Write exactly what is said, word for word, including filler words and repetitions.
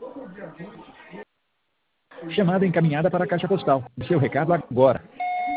Chamada encaminhada para a caixa postal. Seu recado agora.